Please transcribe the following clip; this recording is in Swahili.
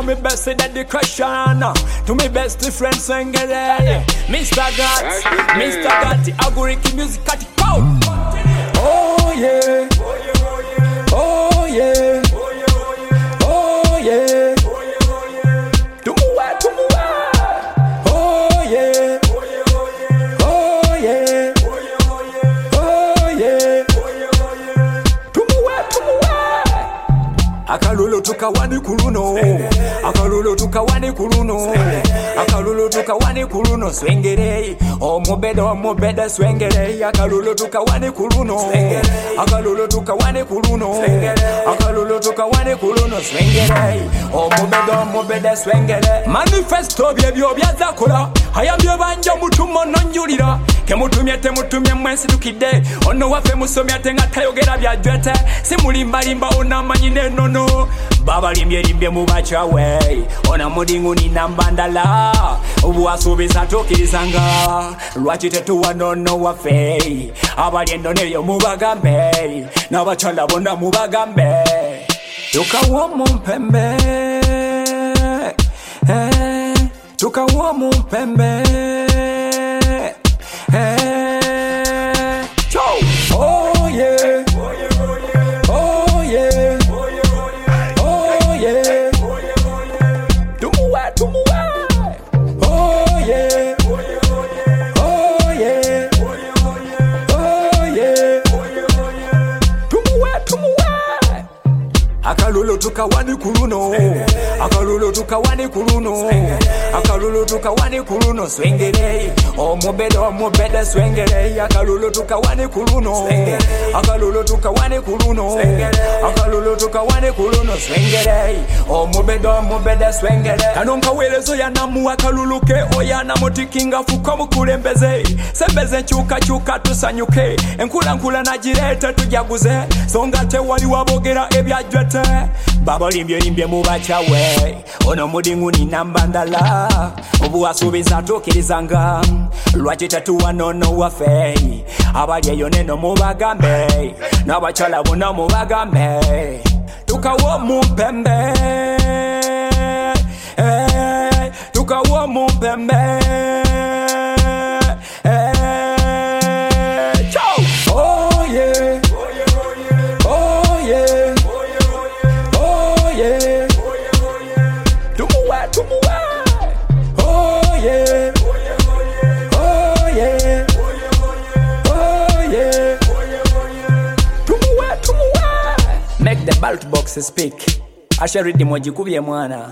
me best dedication. To me best friend Swengere. Mr. Gatti, Aguriki music at the cow. Oh yeah. Oh yeah. Oh yeah. Oh yeah. Oh yeah. Oh yeah. Akalulu tukawani kuluno. Akalulu tukawani kuluno. Akalulu tukawani kuluno. Swengere. Omobeda swengere. Akalulu tukawani kuluno. Akalulu tukawani kuluno. Akalulu tukawani kuluno. Swengere. Omobeda swengere. Manifesto byebyo byazakola. Ayambye banja mutumo nonjulira. Kemutumye temutumye mwensi tukide. Ono wafe musomi ate nga tayogera byajwete. Simulimba onamanyi nenono. Baba limbye mubachawe. Ona mudingu ni nambandala. Ubuwasubisa tukirizanga. Lwaki tetuwa nono wafe. Abaliendo neyo mubagambe. Nabachala bona mubagambe. Tukawo mumpembe. Tukawo mumpembe. Oh yeah. Oh yeah. Oh yeah. Tumuwa. Oh yeah. Oh yeah. Oh yeah. Tumuwa. Akalulu tukawani kuluno. Akalulu tukawani kuluno. Akalulu tukawani kuluno. Swengere. Omobeda swengere. Akalulu tukawani kuluno. Akalulu tukawani kuluno. Akalulu tukawani kuluno. Swengere. Omobeda swengere. Kanonka welezo ya namu akalulu ke. Oya namotikinga fuko mukulembeze. Sembeze chuka tusanyuke. Enkula najirete tujaguze. Songate wali wabogera ebyajwete. Baba limbye mubachawe. Ono mudingu ni nambandala. Ubuwasubiza tukirizanga. Lwaki tetuwa nono wafe. Abalyeyo neno mubagambe. Nabachala bona mubagambe. Tukawo mumpembe. Tukawo mumpembe. Oh yeah. Oh yeah. Oh yeah. Tumuwa. Oh yeah. Oh yeah. Oh yeah. Tumuwa. Make the belt box speak. Asha read the moji kubye mwana.